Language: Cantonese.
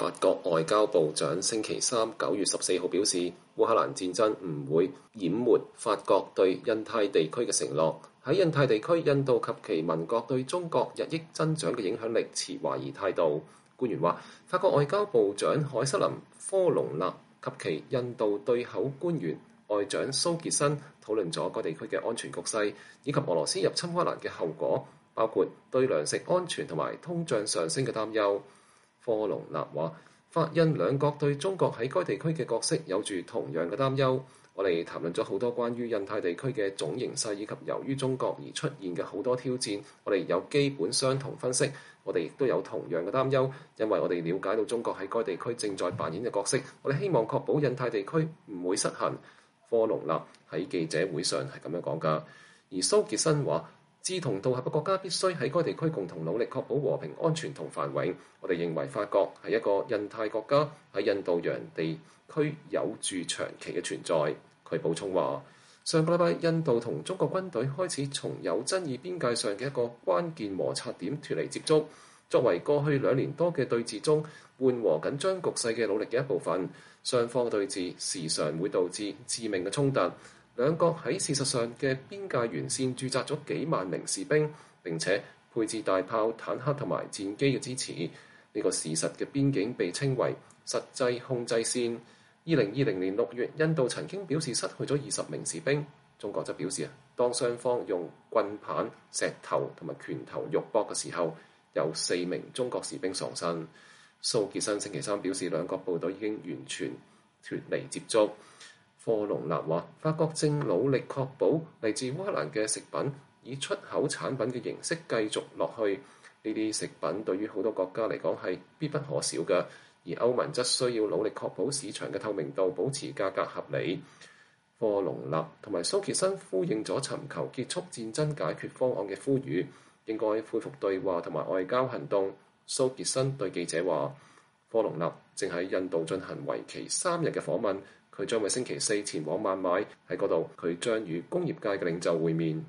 法國外交部長星期三9月14號表示，烏克蘭戰爭唔會淹沒法國對印太地區嘅承諾。喺印太地區，印度及其盟國對中國日益增長嘅影響力持懷疑態度。官員話，法國外交部長凱瑟琳·科隆納及其印度對口官員外長蘇傑生討論咗該地區嘅安全局勢，以及俄羅斯入侵烏克蘭嘅後果，包括對糧食安全同埋通脹上升嘅擔憂。科隆納話，法印兩國對中國喺該地區嘅角色有住同樣嘅擔憂。我哋談論咗好多關於印太地區嘅總形勢，以及由於中國而出現嘅好多挑戰。我哋有基本相同分析，我哋亦都有同樣嘅擔憂，因為我哋了解到中國喺該地區正在扮演嘅角色。我哋希望確保印太地區唔會失衡。科隆納喺記者會上係咁樣講㗎。而蘇傑生話，志同道合嘅國家必須喺該地區共同努力，確保和平、安全同繁榮。我哋認為法國係一個印太國家，喺印度洋地區有住長期嘅存在。佢補充話，上個禮拜印度同中國軍隊開始從有爭議邊界上嘅一個關鍵摩擦點脫離接觸，作為過去2年多嘅對峙中緩和緊張局勢嘅努力嘅一部分。雙方對峙時常會導致致命嘅衝突。兩國喺事實上嘅邊界沿線駐紮咗幾萬名士兵，並且配置大炮、坦克同埋戰機嘅支持。呢個事實嘅邊境被稱為實際控制線。2020年6月，印度曾經表示失去咗20名士兵。中國則表示，當雙方用棍棒、石頭同埋拳頭肉搏嘅時候，有4名中國士兵喪生。蘇傑生星期三表示，兩國部隊已經完全脫離接觸。科隆納話，法國正努力確保嚟自烏克蘭嘅食品以出口產品嘅形式繼續落去。呢啲食品對於好多國家嚟講係必不可少嘅，而歐盟則需要努力確保市場嘅透明度，保持價格合理。科隆納同埋蘇傑生呼應咗尋求結束戰爭解決方案嘅呼籲，應該恢復對話同埋外交行動。蘇傑生對記者話，科隆納正喺印度進行為期3日嘅訪問，佢將會星期4前往孟買，喺嗰度佢將與工業界嘅領袖會面。